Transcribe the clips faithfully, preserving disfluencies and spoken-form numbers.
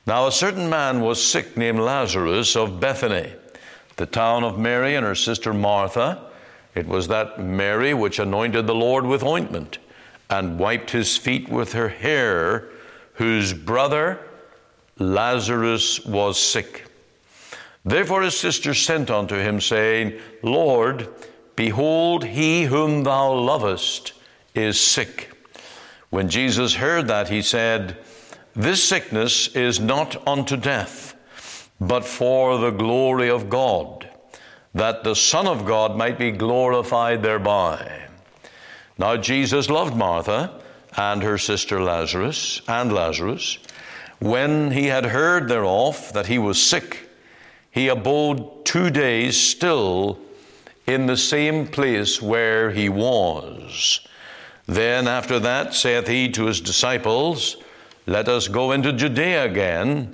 Now a certain man was sick named Lazarus of Bethany, the town of Mary and her sister Martha. It was that Mary which anointed the Lord with ointment and wiped his feet with her hair, whose brother Lazarus was sick. Therefore his sister sent unto him, saying, Lord, behold, he whom thou lovest is sick. When Jesus heard that, he said, This sickness is not unto death, but for the glory of God, that the Son of God might be glorified thereby. Now Jesus loved Martha and her sister Lazarus, and Lazarus. When he had heard thereof that he was sick, he abode two days still in the same place where he was. Then after that saith he to his disciples, Let us go into Judea again.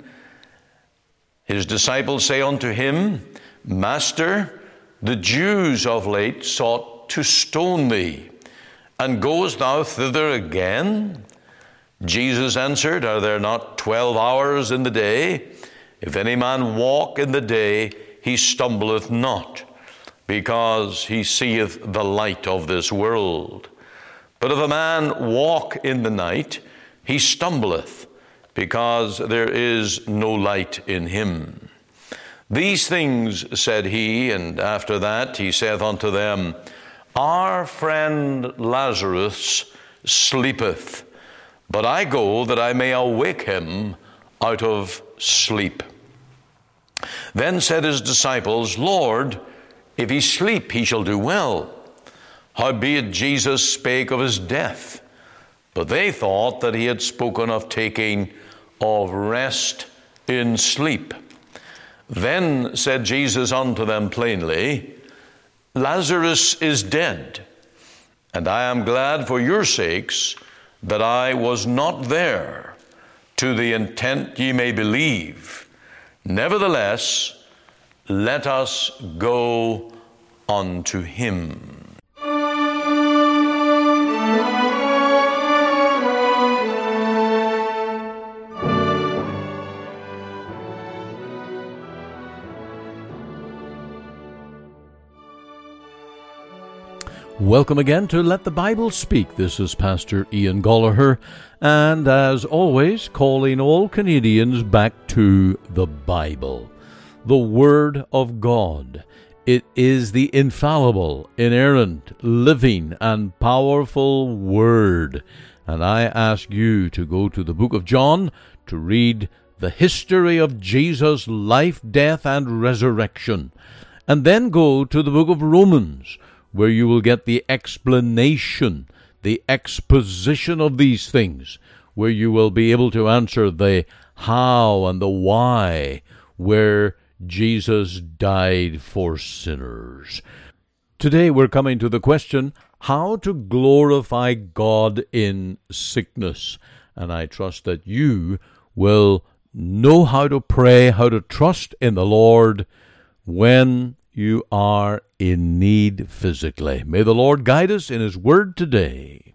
His disciples say unto him, Master, the Jews of late sought to stone thee, and goest thou thither again? Jesus answered, Are there not twelve hours in the day? If any man walk in the day, he stumbleth not, because he seeth the light of this world. But if a man walk in the night, he stumbleth, because there is no light in him. These things said he, and after that he saith unto them, Our friend Lazarus sleepeth, but I go that I may awake him out of sleep. Then said his disciples, Lord, if he sleep, he shall do well. Howbeit Jesus spake of his death, but they thought that he had spoken of taking of rest in sleep. Then said Jesus unto them plainly, Lazarus is dead, and I am glad for your sakes that I was not there, to the intent ye may believe. Nevertheless, let us go unto him. Welcome again to Let the Bible Speak. This is Pastor Ian Gollaher, and as always, calling all Canadians back to the Bible, the Word of God. It is the infallible, inerrant, living, and powerful Word. And I ask you to go to the book of John to read the history of Jesus' life, death, and resurrection. And then go to the book of Romans, where you will get the explanation, the exposition of these things, where you will be able to answer the how and the why, where Jesus died for sinners. Today we're coming to the question, how to glorify God in sickness. And I trust that you will know how to pray, how to trust in the Lord when you are in need physically. May the Lord guide us in His Word today.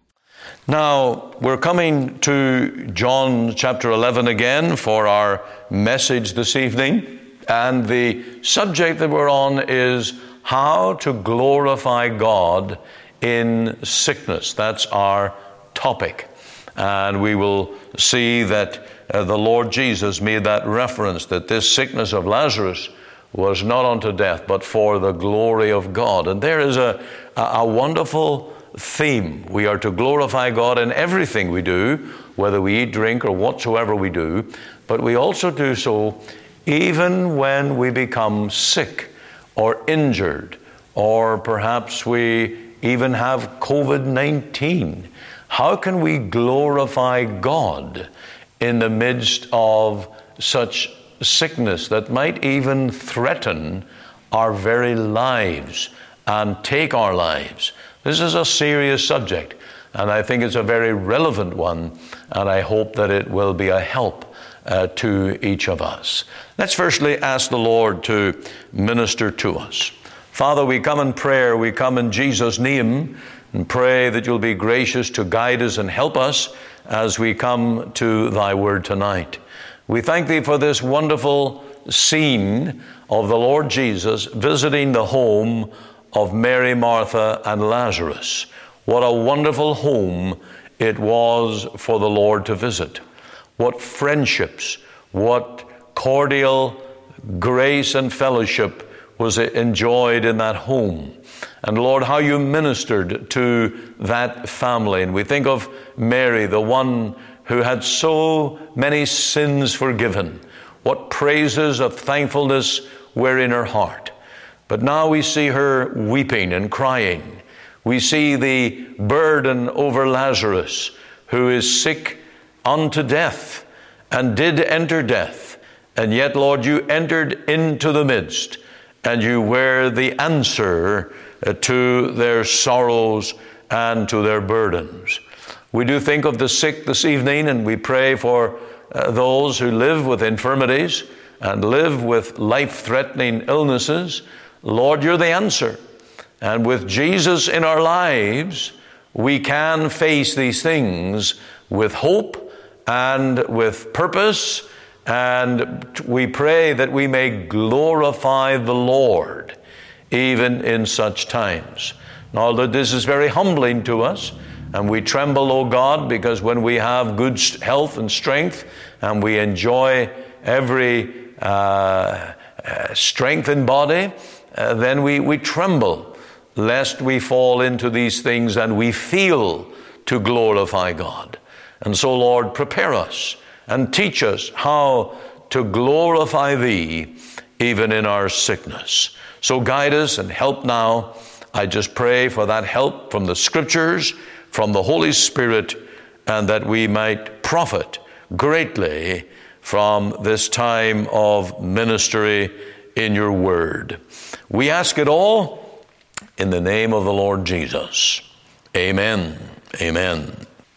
Now, we're coming to John chapter eleven again for our message this evening. And the subject that we're on is how to glorify God in sickness. That's our topic. And we will see that uh, the Lord Jesus made that reference, that this sickness of Lazarus was not unto death, but for the glory of God. And there is a, a, a wonderful theme. We are to glorify God in everything we do, whether we eat, drink, or whatsoever we do. But we also do so even when we become sick or injured, or perhaps we even have covid nineteen. How can we glorify God in the midst of such sickness that might even threaten our very lives and take our lives? This is a serious subject, and I think it's a very relevant one, and I hope that it will be a help uh, to each of us. Let's firstly ask the Lord to minister to us. Father, we come in prayer, we come in Jesus' name, and pray that you'll be gracious to guide us and help us as we come to thy word tonight. We thank Thee for this wonderful scene of the Lord Jesus visiting the home of Mary, Martha, and Lazarus. What a wonderful home it was for the Lord to visit. What friendships, what cordial grace and fellowship was enjoyed in that home. And Lord, how you ministered to that family. And we think of Mary, the one who had so many sins forgiven. What praises of thankfulness were in her heart. But now we see her weeping and crying. We see the burden over Lazarus, who is sick unto death and did enter death. And yet, Lord, you entered into the midst, and you were the answer to their sorrows and to their burdens. We do think of the sick this evening, and we pray for uh, those who live with infirmities and live with life-threatening illnesses. Lord, you're the answer. And with Jesus in our lives, we can face these things with hope and with purpose. And we pray that we may glorify the Lord even in such times. Now, this is very humbling to us, and we tremble, O God, because when we have good health and strength and we enjoy every uh, uh, strength in body, uh, then we, we tremble lest we fall into these things and we fail to glorify God. And so, Lord, prepare us and teach us how to glorify Thee even in our sickness. So guide us and help now. I just pray for that help from the Scriptures, from the Holy Spirit, and that we might profit greatly from this time of ministry in your word. We ask it all in the name of the Lord Jesus. Amen. Amen.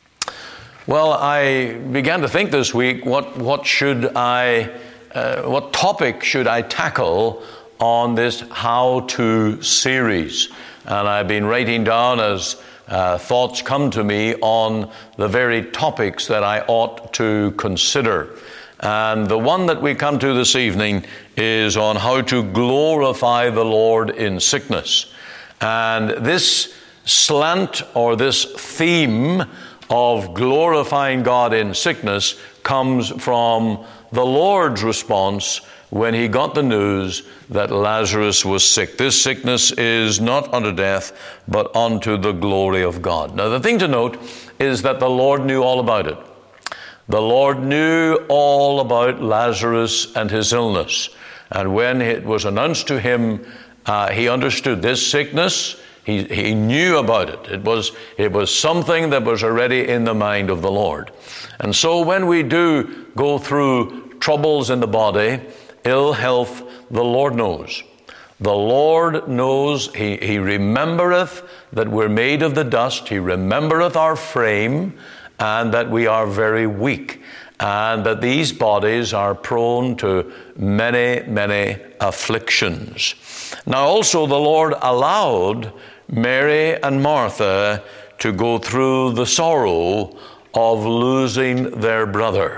Well, I began to think this week, what what should I, uh, what topic should I tackle on this how-to series? And I've been writing down as uh, thoughts come to me on the very topics that I ought to consider. And the one that we come to this evening is on how to glorify the Lord in sickness. And this slant or this theme of glorifying God in sickness comes from the Lord's response when he got the news that Lazarus was sick. This sickness is not unto death, but unto the glory of God. Now, the thing to note is that the Lord knew all about it. The Lord knew all about Lazarus and his illness. And when it was announced to him, uh, he understood this sickness. He, he knew about it. It was, it was something that was already in the mind of the Lord. And so when we do go through troubles in the body, ill health, the Lord knows. The Lord knows. He, he remembereth that we're made of the dust. He remembereth our frame, and that we are very weak, and that these bodies are prone to many, many afflictions. Now also the Lord allowed Mary and Martha to go through the sorrow of losing their brother.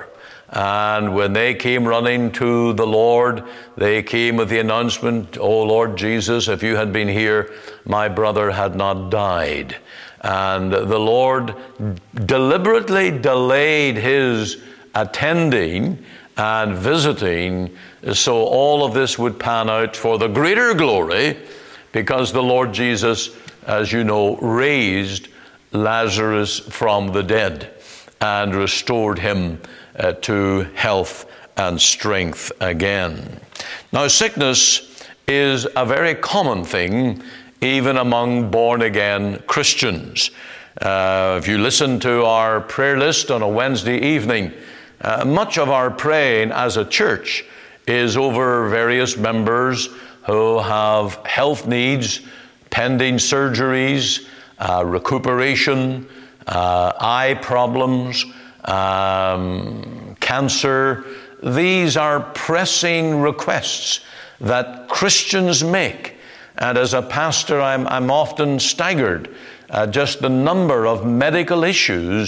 And when they came running to the Lord, they came with the announcement, "Oh Lord Jesus, if you had been here, my brother had not died." And the Lord deliberately delayed his attending and visiting so all of this would pan out for the greater glory, because the Lord Jesus, as you know, raised Lazarus from the dead and restored him uh, to health and strength again. Now, sickness is a very common thing even among born-again Christians. Uh, if you listen to our prayer list on a Wednesday evening, uh, much of our praying as a church is over various members who have health needs, pending surgeries, uh, recuperation, uh, eye problems, um, cancer. These are pressing requests that Christians make. And as a pastor, I'm, I'm often staggered at just the number of medical issues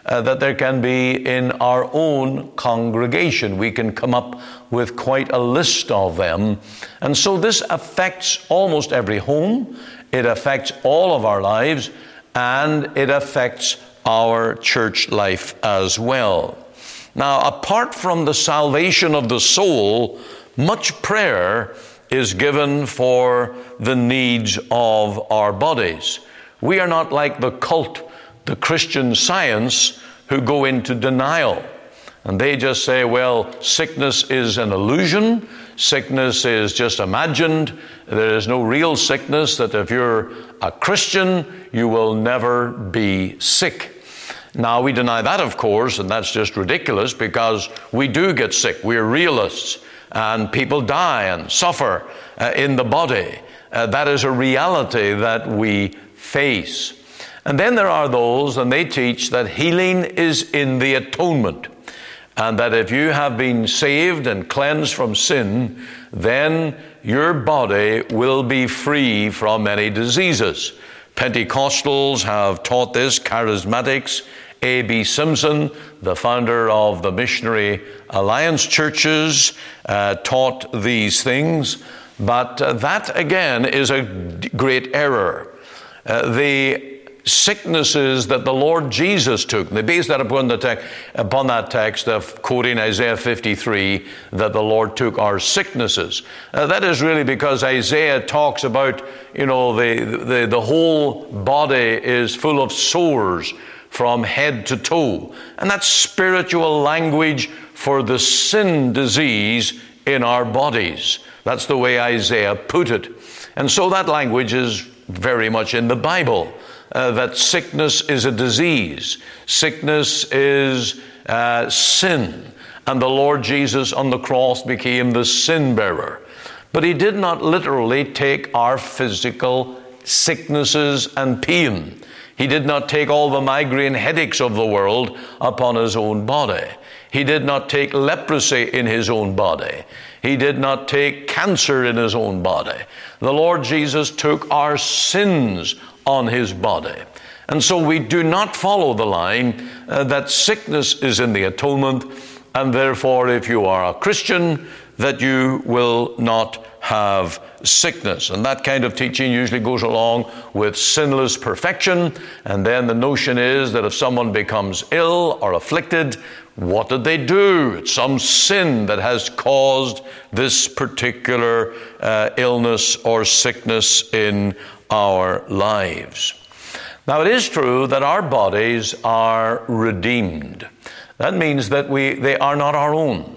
uh, that there can be in our own congregation. We can come up with quite a list of them. And so this affects almost every home. It affects all of our lives, and it affects our church life as well. Now, apart from the salvation of the soul, much prayer is given for the needs of our bodies. We are not like the cult, the Christian Science, who go into denial. And they just say, well, sickness is an illusion. Sickness is just imagined. There is no real sickness, that if you're a Christian, you will never be sick. Now, we deny that, of course, and that's just ridiculous, because we do get sick. We're realists, and people die and suffer uh, in the body. Uh, that is a reality that we face. And then there are those, and they teach that healing is in the atonement, and that if you have been saved and cleansed from sin, then your body will be free from any diseases. Pentecostals have taught this, charismatics. A B Simpson, the founder of the Missionary Alliance churches, uh, taught these things. But uh, that, again, is a great error. Uh, the sicknesses that the Lord Jesus took, they base that upon, the te- upon that text of quoting Isaiah fifty-three, that the Lord took our sicknesses. Uh, that is really because Isaiah talks about, you know, the, the, the whole body is full of sores from head to toe. And that's spiritual language for the sin disease in our bodies. That's the way Isaiah put it. And so that language is very much in the Bible, uh, that sickness is a disease. Sickness is uh, sin. And the Lord Jesus on the cross became the sin bearer. But he did not literally take our physical sicknesses and pain. He did not take all the migraine headaches of the world upon his own body. He did not take leprosy in his own body. He did not take cancer in his own body. The Lord Jesus took our sins on his body. And so we do not follow the line uh, that sickness is in the atonement, and therefore if you are a Christian, that you will not have sickness. And that kind of teaching usually goes along with sinless perfection. And then the notion is that if someone becomes ill or afflicted, what did they do? It's some sin that has caused this particular uh, illness or sickness in our lives. Now, it is true that our bodies are redeemed. That means that we they are not our own,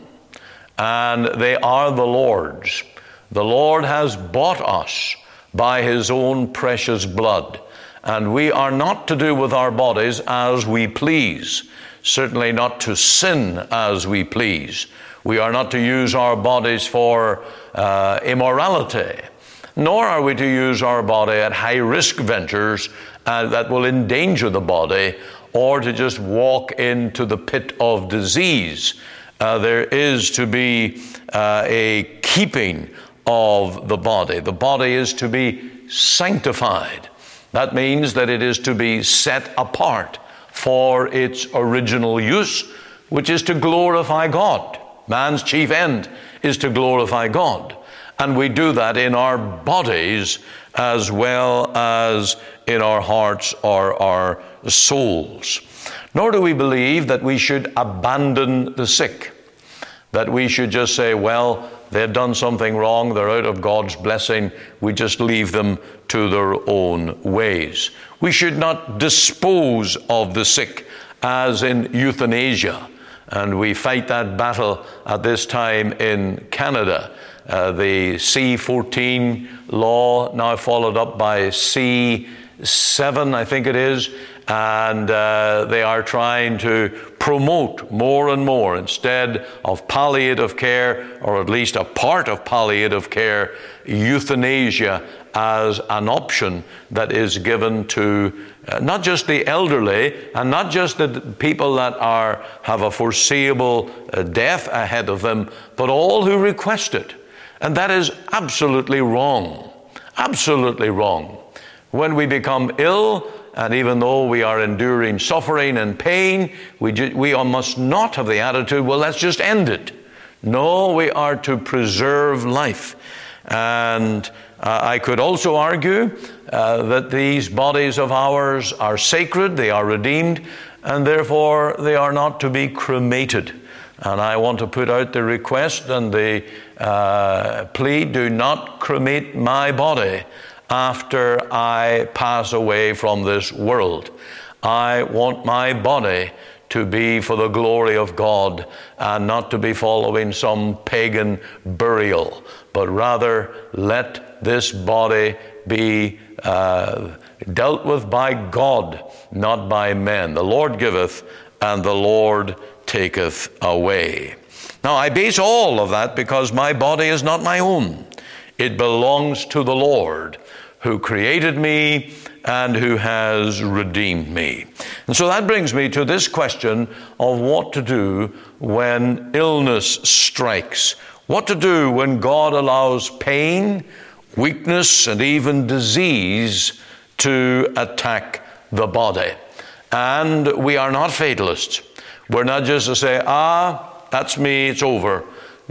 and they are the Lord's. The Lord has bought us by his own precious blood, and we are not to do with our bodies as we please, certainly not to sin as we please. We are not to use our bodies for uh, immorality, nor are we to use our body at high-risk ventures uh, that will endanger the body, or to just walk into the pit of disease. Uh, there is to be uh, a keeping of the body. The body is to be sanctified. That means that it is to be set apart for its original use, which is to glorify God. Man's chief end is to glorify God. And we do that in our bodies as well as in our hearts or our souls. Nor do we believe that we should abandon the sick, that we should just say, well, they've done something wrong, they're out of God's blessing, we just leave them to their own ways. We should not dispose of the sick as in euthanasia. And we fight that battle at this time in Canada. Uh, the C fourteen law, now followed up by C seven, I think it is, and uh, they are trying to promote more and more, instead of palliative care, or at least a part of palliative care, euthanasia as an option that is given to uh, not just the elderly, and not just the people that are have a foreseeable uh, death ahead of them, but all who request it. And that is absolutely wrong. Absolutely wrong. When we become ill, and even though we are enduring suffering and pain, we, ju- we must not have the attitude, well, let's just end it. No, we are to preserve life. And uh, I could also argue uh, that these bodies of ours are sacred, they are redeemed, and therefore they are not to be cremated. And I want to put out the request and the uh, plea, do not cremate my body after I pass away from this world. I want my body to be for the glory of God and not to be following some pagan burial, but rather let this body be uh, dealt with by God, not by men. The Lord giveth and the Lord taketh away. Now, I base all of that because my body is not my own. It belongs to the Lord, who created me and who has redeemed me. And so that brings me to this question of what to do when illness strikes. What to do when God allows pain, weakness, and even disease to attack the body. And we are not fatalists. We're not just to say, ah, that's me, it's over.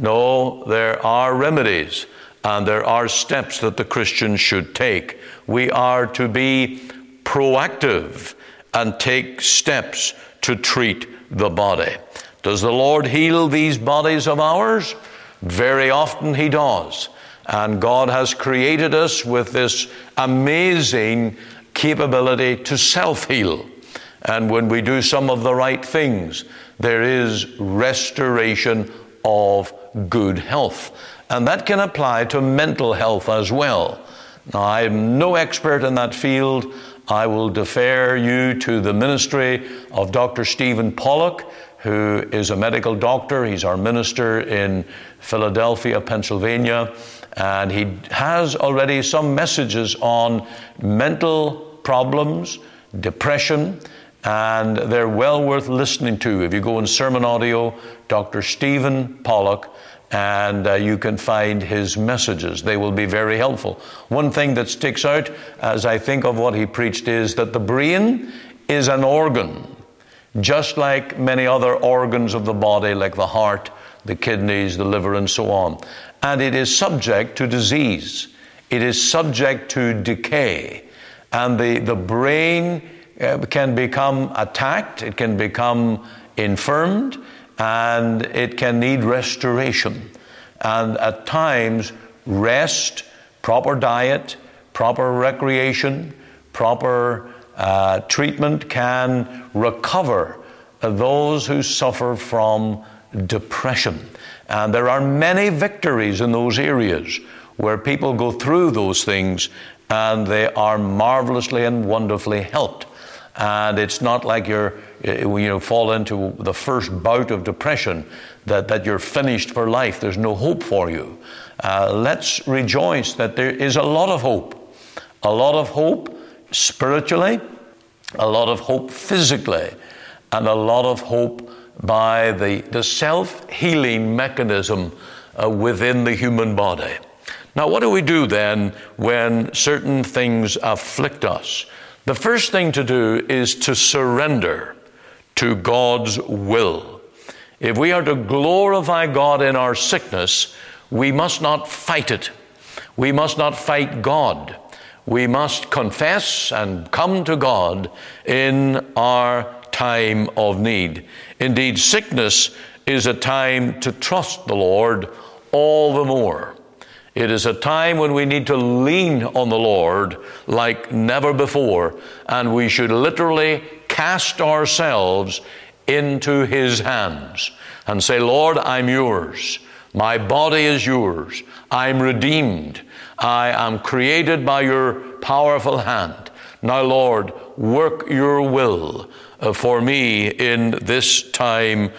No, there are remedies and there are steps that the Christian should take. We are to be proactive and take steps to treat the body. Does the Lord heal these bodies of ours? Very often He does. And God has created us with this amazing capability to self-heal. And when we do some of the right things, there is restoration of good health. And that can apply to mental health as well. Now, I'm no expert in that field. I will defer you to the ministry of Doctor Stephen Pollock, who is a medical doctor. He's our minister in Philadelphia, Pennsylvania. And he has already some messages on mental problems, depression, and they're well worth listening to. If you go in Sermon Audio, Doctor Stephen Pollock, and uh, you can find his messages. They will be very helpful. One thing that sticks out as I think of what he preached is that the brain is an organ, just like many other organs of the body, like the heart, the kidneys, the liver, and so on. And it is subject to disease. It is subject to decay. And the, the brain uh, can become attacked, it can become infirmed, and it can need restoration. And at times, rest, proper diet, proper recreation, proper uh, treatment can recover those who suffer from depression. And there are many victories in those areas where people go through those things and they are marvelously and wonderfully helped. And it's not like you're, you know, fall into the first bout of depression that, that you're finished for life. There's no hope for you. Uh, let's rejoice that there is a lot of hope. A lot of hope spiritually, a lot of hope physically, and a lot of hope by the, the self-healing mechanism uh, within the human body. Now, what do we do then when certain things afflict us? The first thing to do is to surrender to God's will. If we are to glorify God in our sickness, we must not fight it. We must not fight God. We must confess and come to God in our time of need. Indeed, sickness is a time to trust the Lord all the more. It is a time when we need to lean on the Lord like never before, and we should literally cast ourselves into His hands and say, Lord, I'm yours. My body is yours. I'm redeemed. I am created by your powerful hand. Now, Lord, work your will for me in this time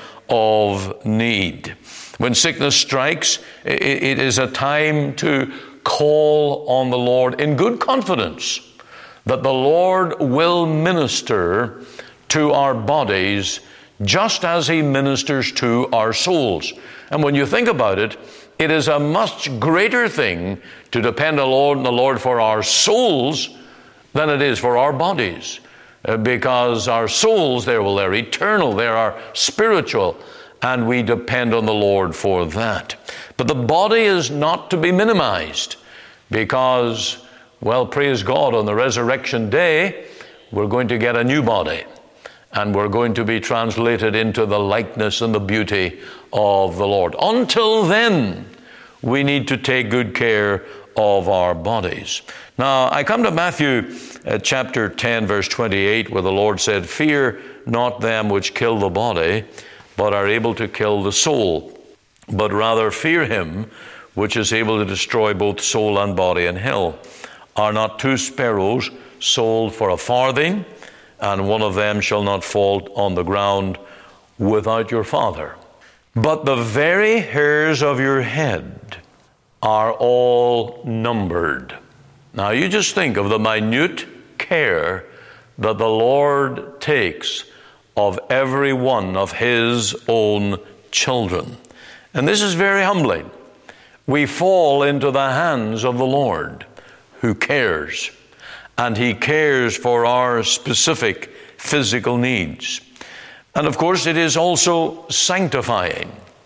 of need. When sickness strikes, it is a time to call on the Lord in good confidence that the Lord will minister to our bodies just as He ministers to our souls. And when you think about it, it is a much greater thing to depend on the Lord and the Lord for our souls than it is for our bodies. uh, because our souls, they're, well, they're eternal, they are spiritual, and we depend on the Lord for that. But the body is not to be minimized because, well, praise God, on the resurrection day, we're going to get a new body, and we're going to be translated into the likeness and the beauty of the Lord. Until then, we need to take good care of our bodies. Now, I come to Matthew uh, chapter ten, verse twenty-eight, where the Lord said, "Fear not them which kill the body, but are able to kill the soul, but rather fear him which is able to destroy both soul and body in hell. Are not two sparrows sold for a farthing, and one of them shall not fall on the ground without your Father? But the very hairs of your head are all numbered." Now you just think of the minute care that the Lord takes of every one of his own children. And this is very humbling. We fall into the hands of the Lord, who cares, and he cares for our specific physical needs. And of course, it is also sanctifying,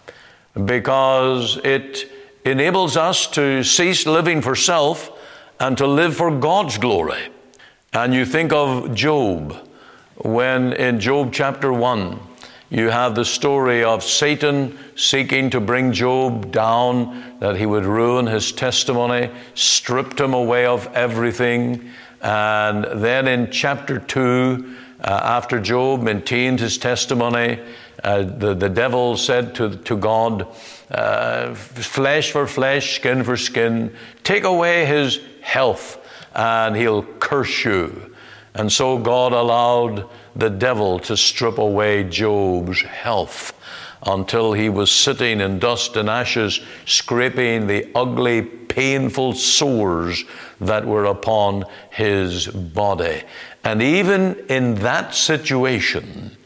because it enables us to cease living for self and to live for God's glory. And you think of Job, when in Job chapter one, you have the story of Satan seeking to bring Job down, that he would ruin his testimony, stripped him away of everything. And then in chapter two, uh, after Job maintained his testimony, uh, the, the devil said to, to God, uh, flesh for flesh, skin for skin, take away his health and he'll curse you. And so God allowed the devil to strip away Job's health until he was sitting in dust and ashes, scraping the ugly, painful sores that were upon his body. And even in that situation,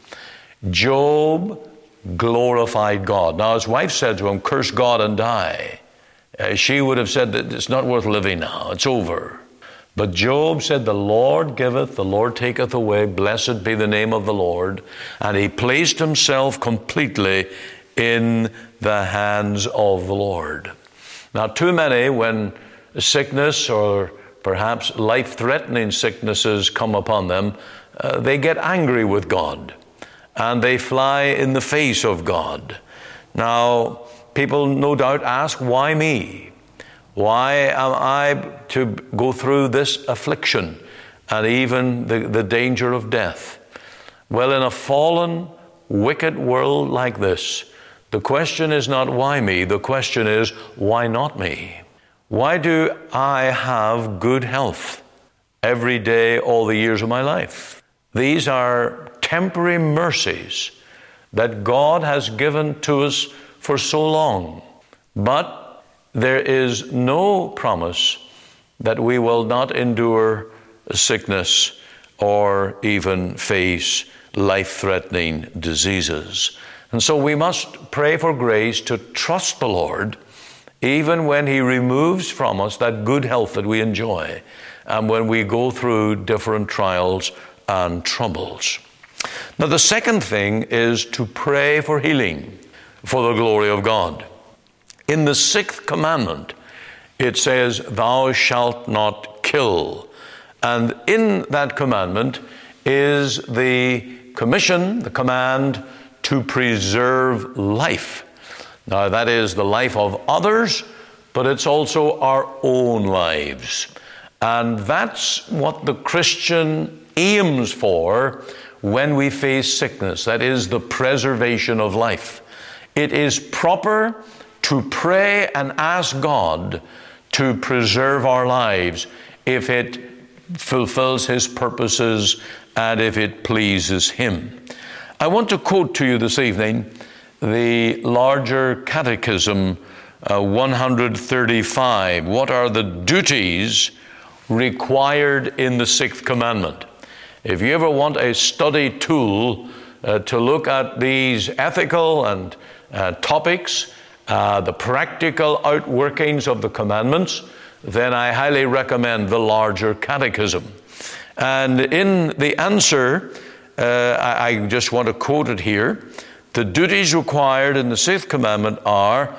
Job glorified God. Now his wife said to him, "Curse God and die." Uh, she would have said that it's not worth living now, it's over. But Job said, "The Lord giveth, the Lord taketh away, blessed be the name of the Lord." And he placed himself completely in the hands of the Lord. Now, too many, when sickness or perhaps life-threatening sicknesses come upon them, uh, they get angry with God and they fly in the face of God. Now, people no doubt ask, why me? Why am I to go through this affliction and even the, the danger of death? Well, in a fallen, wicked world like this, the question is not why me, the question is why not me? Why do I have good health every day, all the years of my life? These are temporary mercies that God has given to us for so long. But there is no promise that we will not endure sickness or even face life-threatening diseases. And so we must pray for grace to trust the Lord even when he removes from us that good health that we enjoy and when we go through different trials and troubles. Now, the second thing is to pray for healing for the glory of God. In the sixth commandment, it says, "Thou shalt not kill." And in that commandment is the commission, the command to preserve life. Now, that is the life of others, but it's also our own lives. And that's what the Christian aims for when we face sickness. That is the preservation of life. It is proper to pray and ask God to preserve our lives if it fulfills his purposes and if it pleases him. I want to quote to you this evening the larger catechism, uh, one hundred thirty-five. What are the duties required in the sixth commandment? If you ever want a study tool uh, to look at these ethical and uh, topics, Uh, the practical outworkings of the commandments, then I highly recommend the larger catechism. And in the answer, uh, I, I just want to quote it here. The duties required in the sixth commandment are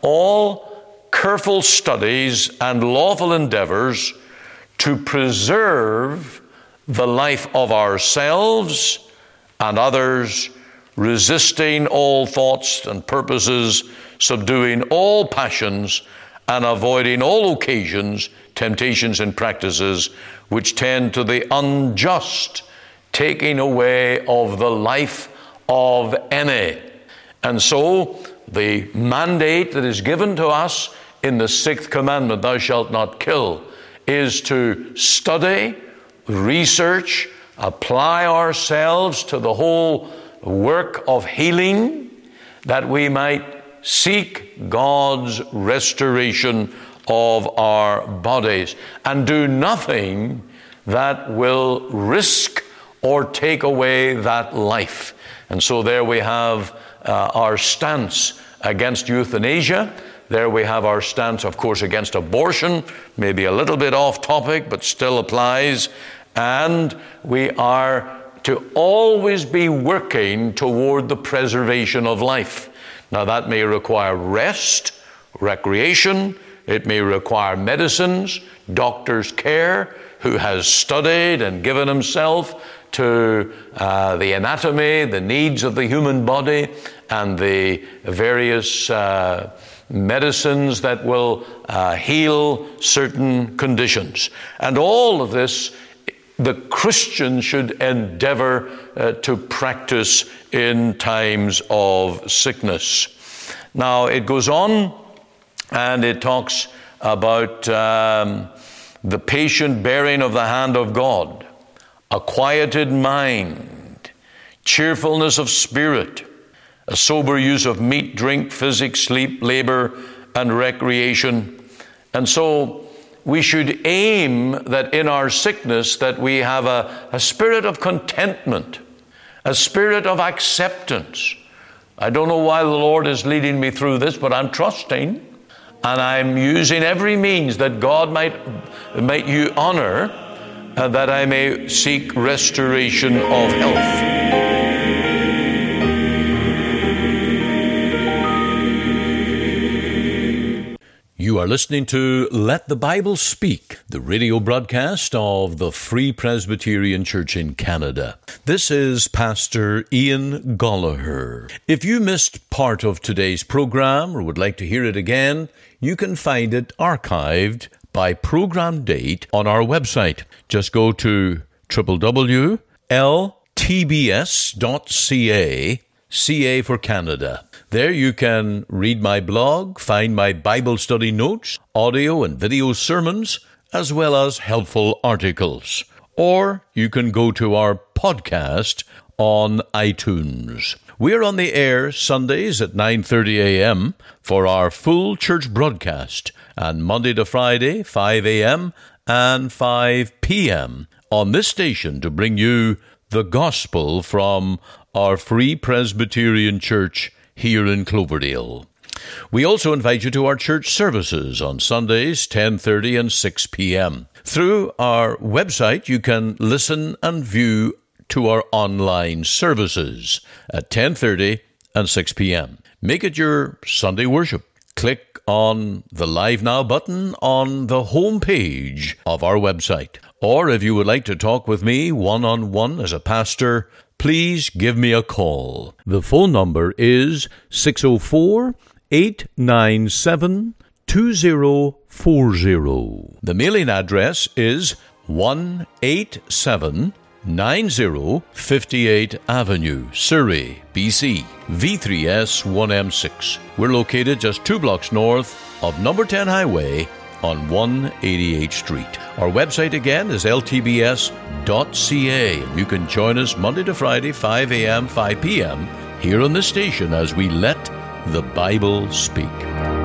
all careful studies and lawful endeavors to preserve the life of ourselves and others, resisting all thoughts and purposes, subduing all passions, and avoiding all occasions, temptations, and practices which tend to the unjust taking away of the life of any. And so the mandate that is given to us in the sixth commandment, thou shalt not kill, is to study, research, apply ourselves to the whole work of healing, that we might seek God's restoration of our bodies, and do nothing that will risk or take away that life. And so there we have uh, our stance against euthanasia. There we have our stance, of course, against abortion, maybe a little bit off topic, but still applies. And we are to always be working toward the preservation of life. Now, that may require rest, recreation. It may require medicines, doctor's care, who has studied and given himself to uh, the anatomy, the needs of the human body, and the various uh, medicines that will uh, heal certain conditions. And all of this, the Christian should endeavor uh, to practice in times of sickness. Now, it goes on and it talks about um, the patient bearing of the hand of God, a quieted mind, cheerfulness of spirit, a sober use of meat, drink, physic, sleep, labor, and recreation. And so we should aim that in our sickness that we have a, a spirit of contentment, a spirit of acceptance. I don't know why the Lord is leading me through this, but I'm trusting, and I'm using every means that God might, might you honor, uh, that I may seek restoration of health. You are listening to Let the Bible Speak, the radio broadcast of the Free Presbyterian Church in Canada. This is Pastor Ian Gollaher. If you missed part of today's program or would like to hear it again, you can find it archived by program date on our website. Just go to w w w dot l t b s dot c a, C A for Canada. There you can read my blog, find my Bible study notes, audio and video sermons, as well as helpful articles. Or you can go to our podcast on iTunes. We're on the air Sundays at nine thirty a.m. for our full church broadcast, and Monday to Friday, five a.m. and five p.m. on this station to bring you the gospel from our Free Presbyterian Church here in Cloverdale. We also invite you to our church services on Sundays, ten thirty and six p.m. Through our website, you can listen and view to our online services at ten thirty and six p.m. Make it your Sunday worship. Click on the Live Now button on the home page of our website. Or if you would like to talk with me one-on-one as a pastor, please give me a call. The phone number is six oh four, eight nine seven, two oh four oh. The mailing address is one eighty-seven ninety fifty-eight Avenue, Surrey, B C, V three S one M six. We're located just two blocks north of number ten Highway on one eighty-eighth Street. Our website again is l t b s dot c a. You can join us Monday to Friday, five a.m., five p.m. here on the station as we let the Bible speak.